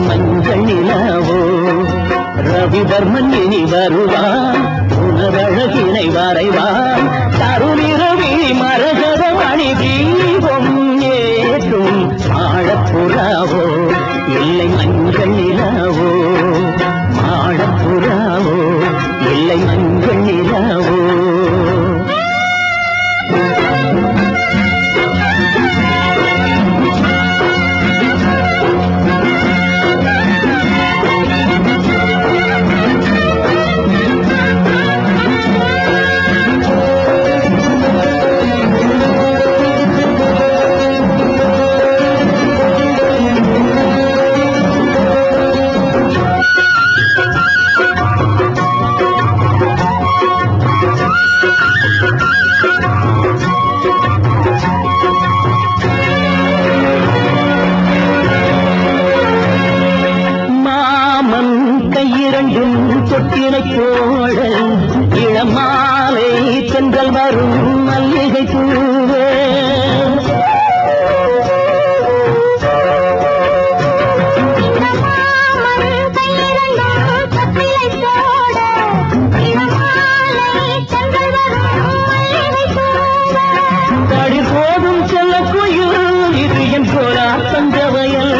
மஞ்சள் நிலாவோ ரவிவர்மன் இனி வருவான் உனதழகினை வரைவான் தருணிரவி மரகத மணி தீபம் ஏற்றும் மாடப்புறாவோ இல்லை மஞ்சள் நிலாவோ மாடப்புறாவோ இல்லை மஞ்சள் நிலாவோ தொட்டினை போட இளமாலை சென்றல் வரும் மல்லிகை பூவே தடி போதும் செல்ல குயில் இது என் போரா தஞ்சவயல்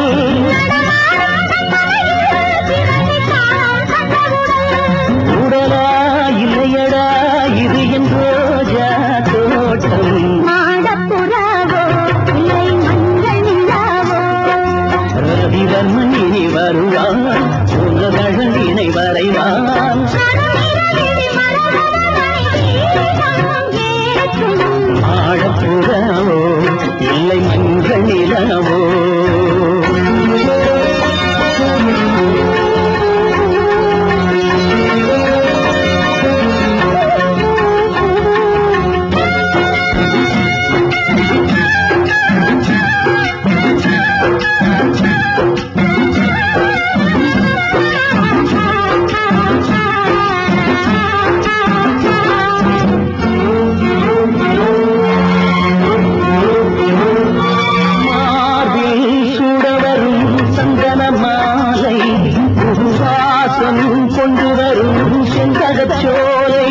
இல்லையடா இது என் ரோஜா தோட்டம் மாடப்புறாவோ இல்லை மஞ்சள் நிலாவோ ரவிவர்மன் இனி வருவான் உனதழகினை வரைவான் மாடப்புறாவோ இல்லை மஞ்சள் நிலாவோ கொண்டு வரும் செங்ககச்சோலை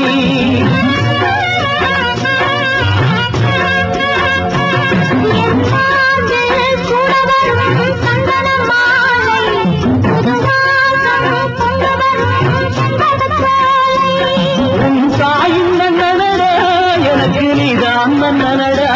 உன் தாயின் மன்னனடா எனக்கு நீதான் மன்னனடா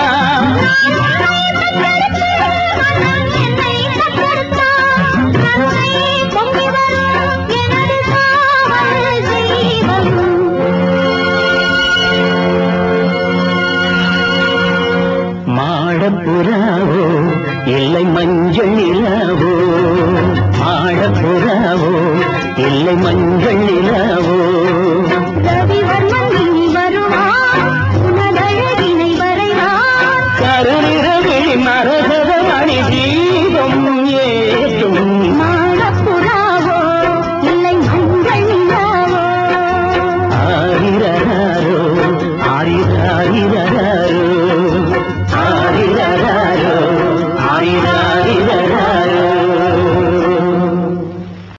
மாடப்புறாவோ இல்லை மஞ்சள் நிலாவோ மாடப்புறாவோ இல்லை மஞ்சள் நிலாவோ ரவிவர்மன் இனி வருவான் உனதழகினை வரைவான் கருநிறவி மரகத மணி தீபம் ஏற்றும் மாடப்புறாவோ இல்லை மஞ்சள் நிலாவோ ஆரிரோ ஆரிராரிரோ